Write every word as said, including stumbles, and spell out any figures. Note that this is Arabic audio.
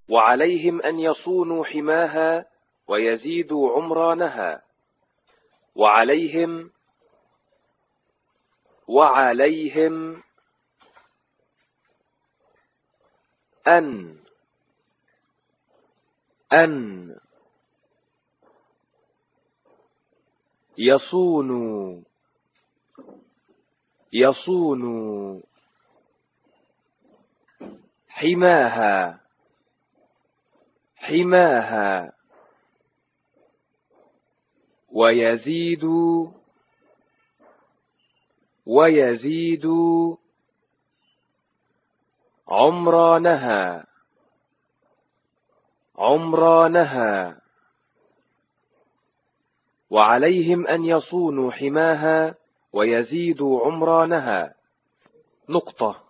وعليهم أن يصونوا حماها ويزيدوا عمرانها. وعليهم وعليهم أن أن يصونوا يصونوا حماها حماها ويزيدوا ويزيدوا عمرانها عمرانها. وعليهم أن يصونوا حماها ويزيدوا عمرانها. نقطة.